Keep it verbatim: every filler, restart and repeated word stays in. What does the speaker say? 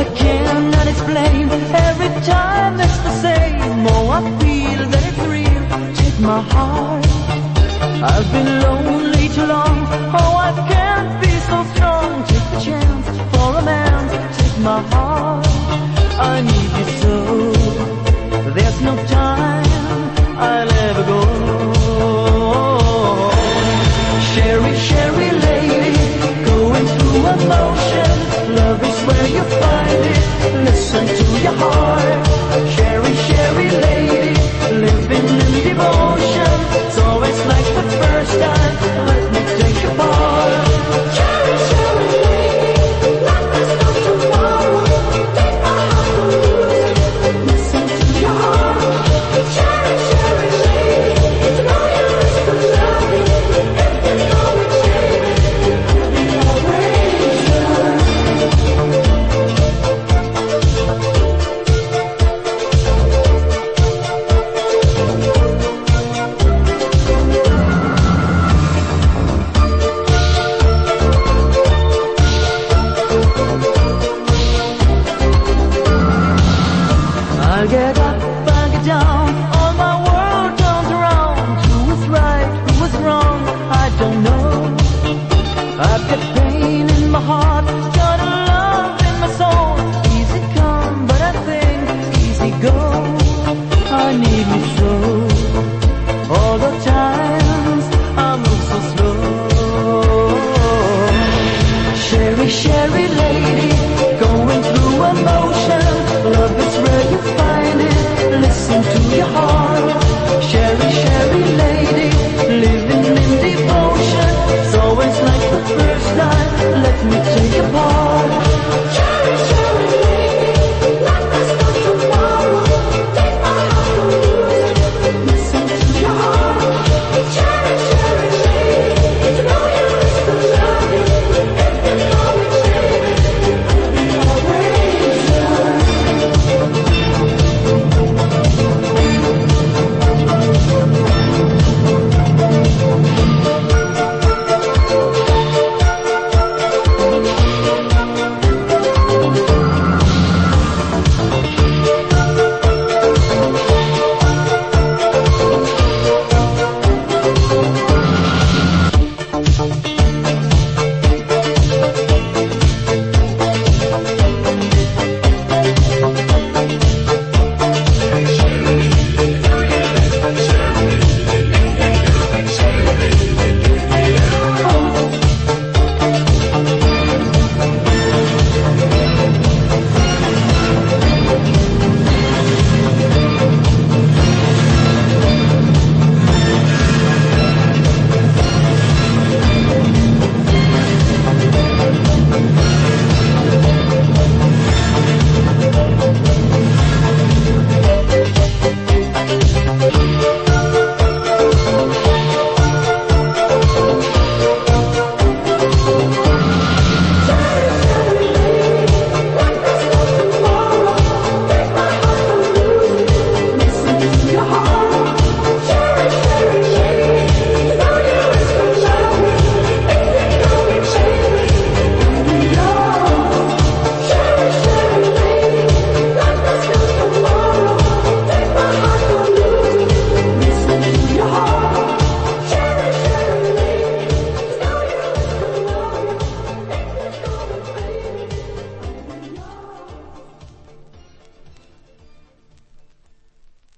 I cannot explain. Every time it's the same. Oh, I feel that it's real. Take my heart. I've been lonely too long. Oh, I can't be so strong. Take the chance for a man. Take my heart. I need you so. There's no time I'll ever go. Sherry, Sherry lady, going through emotion. Love is where you find it. Listen to your heart. Sherry, Sherry lady, living in devotion. It's always like the first time. Let me take your part. Sherry, Sherry lady, life is not tomorrow. Take my heart and lose it. Listen to your heart. Sherry, Sherry lady, it's no use to love me. If you know it's Sherry, you'll be always yours. I get up, I get down, all my world turns around. Who is right, who is wrong, I don't know. I've got pain in my heart, got a love in my soul. Easy come, but I think easy go. I need you so. All the times I move so slow. Sherry, Sherry